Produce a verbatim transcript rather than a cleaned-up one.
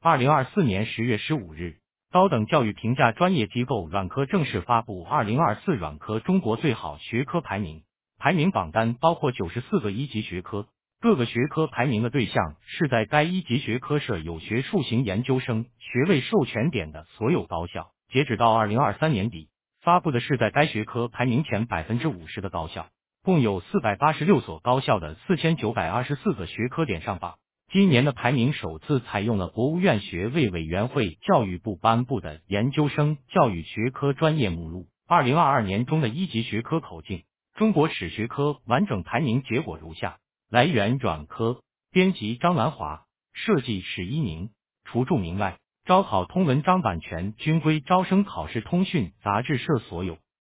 二零二四年十月十五日，高等教育评价专业机构软科正式发布二零二四软科中国最好学科排名。排名榜单包括九十四个一级学科，各个学科排名的对象是在该一级学科设有学术型研究生学位授权点的所有高校。截止到二零二三年底，发布的是在该学科排名前 百分之五十 的高校，共有四百八十六所高校的四千九百二十四个学科点上榜。今年的排名首次采用了国务院学位委员会教育部颁布的研究生教育学科专业目录。二零二二年中的一级学科口径，中国史学科完整排名结果如下：来源软科，编辑张兰华，设计史一宁，除注明外，招考通文章版权均归招生考试通讯杂志社所有。